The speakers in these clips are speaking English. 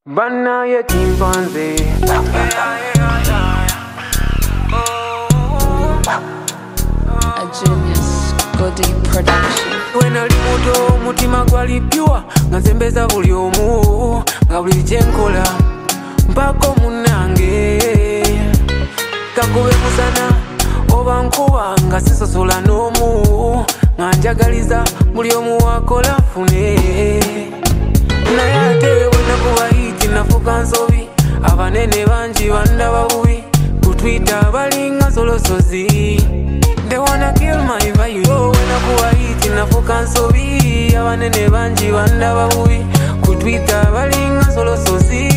Banna ye chimpanzee. A Genius Goody production. When I limuto mutima gwali pure nga nzembeza buli omu nga buli kyenkola mpako munange kakube musana oba nkuba nga sisosola n'omu nga njagaliza buli omu wakola fune naye ate bwenakuba hiti nafuka nsobi abanene bangi bandaba bubi ku Twitter balinga solosozi. They wanna kill my vibe. Oh, when I go hiti nafuka nsobi abanene bangi bandaba bubi ku Twitter balinga solosozi.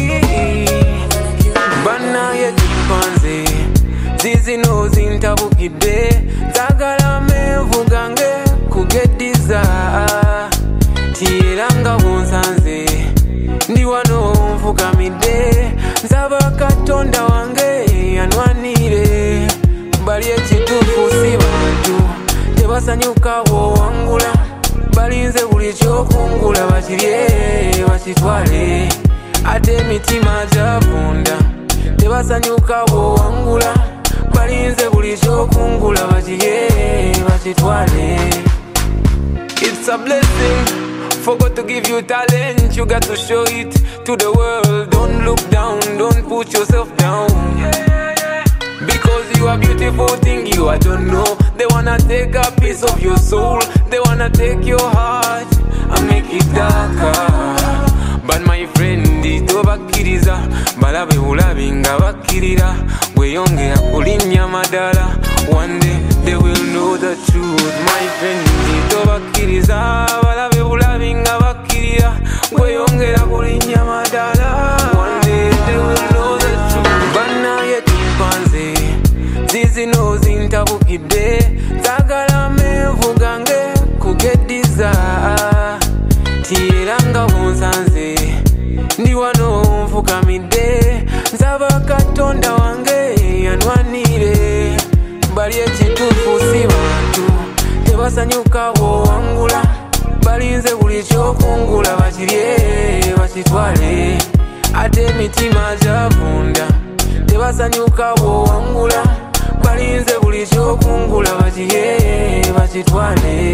Banna ye chimpanzee zizino zintabukidde zagala mevuga nge kugeddiza tiyeranga bunsanze ndi wano nfukamidde nsaba Katonda wange yanwanire bali ekituufu si bantu tebasanyuka bw'owangula balinze buli kyokungula bakirye bakitwale ate emitima gyavunda tebasanyuka bw'owangula balinze buli kyokungula bakirye bakitwale. It's a blessing. Forgot to give you talent, you got to show it to the world. Don't look down, don't put yourself down. Because you are beautiful thing you I don't know. They wanna take a piece of your soul. They wanna take your heart and make it darker. But my friend, itobakiriza balabe bulabi nga bakirira bweyongera kulinnya madala. One day they will know the truth. My friend, itobakiriza balabe bulabi nga bakirira bweyongera kulinnya madala. One day they will know the truth. Banna ye chimpanzee zizino zintabukidde zagala mevuga nge kugeddiza tiyeranga bunsanze ndi wano nfukamidde nsaba Katonda wange yanwanire bali ekituufu si bantu tebasanyuka bw'owangula balinze buli kyokungula bakirye bakitwale ate emitima gyavunda tebasanyuka bw'owangula balinze buli kyokungula bakirye bakitwale.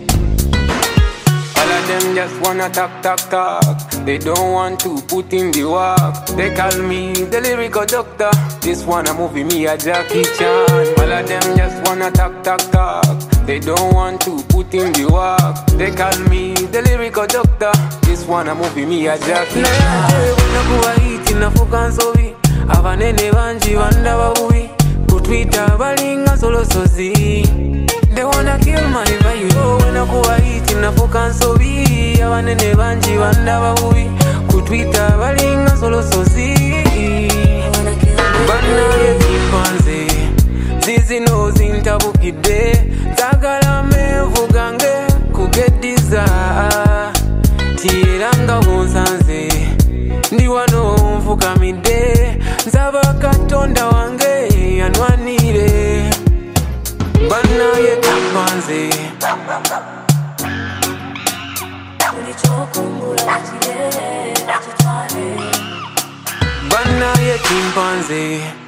All of them just wanna talk. They don't want to put in the work. They call me the lyrical doctor. This one a movie, me a Jackie Chan. All of them just wanna talk. They don't want to put in the work. They call me the lyrical doctor. This one a movie, me a Jackie Chan. Nakuba hiti nafuka nsobi abanene bangi bandaba bubi ku Twitter balinga solosozi. They wanna kill my vibe. Oh, when I go hiti nafuka nsobi abanene bangi bandaba bubi ku Twitter balinga solosozi. Banna ye chimpanzee zizino zintabukidde zagala mevuga nge kugeddiza tiyeranga bunsanze ndi wano nfukamidde nsaba Katonda wange yanwanire. Banna ye chimpanzee Banna ye chimpanzee